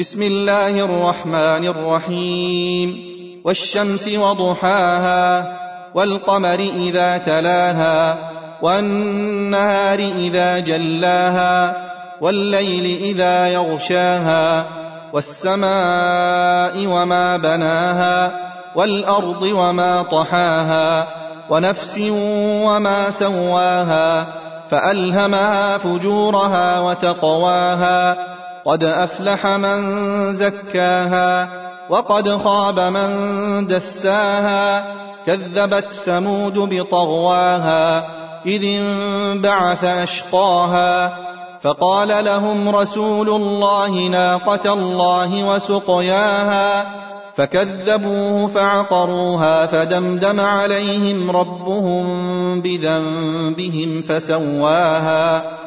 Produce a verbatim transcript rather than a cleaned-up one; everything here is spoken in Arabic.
بسم الله الرحمن الرحيم. والشمس وضحاها والقمر إذا تلاها والنهار إذا جلاها والليل إذا يغشاها والسماء وما بناها والأرض وما طحاها ونفس وما سواها فألهمها فجورها وتقواها قد أفلح من زكاها وقد خاب من دساها كذبت ثمود بطغواها إذ انبعث أشقاها فقال لهم رسول الله ناقة الله وسقياها فكذبوه فعقروها فدمدم عليهم ربهم بذنبهم فسواها